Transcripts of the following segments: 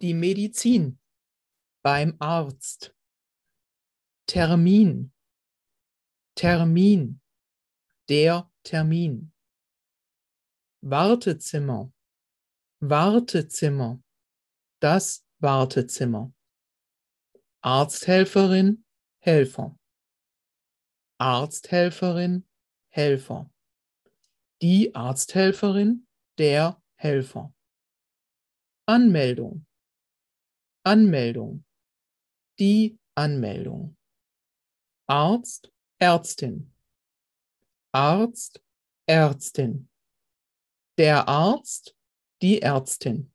Die Medizin beim Arzt. Termin, Termin, der Termin. Wartezimmer, Wartezimmer, das Wartezimmer. Arzthelferin, Helfer. Arzthelferin, Helfer. Die Arzthelferin, der Helfer. Anmeldung, Anmeldung, die Anmeldung. Arzt, Ärztin. Arzt, Ärztin. Der Arzt, die Ärztin.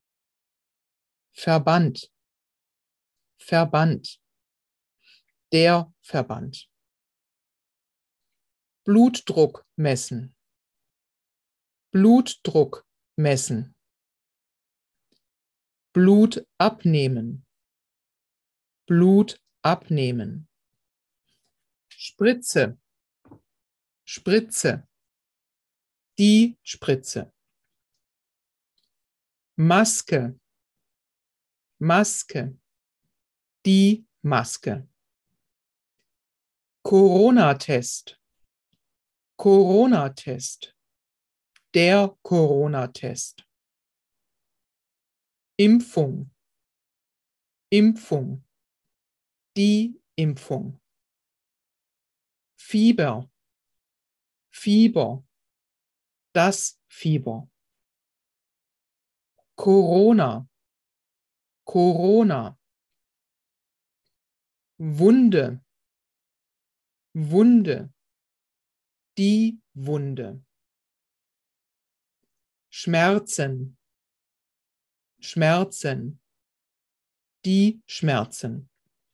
Verband, Verband. Der Verband. Blutdruck messen. Blutdruck messen. Blut abnehmen. Blut abnehmen. Spritze. Spritze. Die Spritze. Maske. Maske. Die Maske. Corona-Test. Corona-Test. Der Corona-Test. Impfung. Impfung. Die Impfung. Fieber. Fieber. Das Fieber. Corona. Corona. Wunde. Wunde. Die Wunde. Schmerzen. Schmerzen. Die Schmerzen.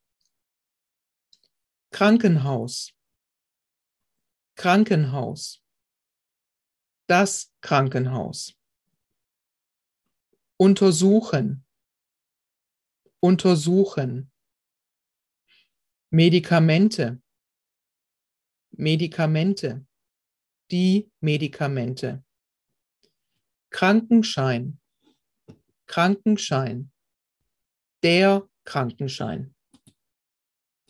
Krankenhaus. Krankenhaus. Das Krankenhaus. Untersuchen. Untersuchen. Medikamente. Medikamente. Die Medikamente. Krankenschein. Krankenschein. Der Krankenschein.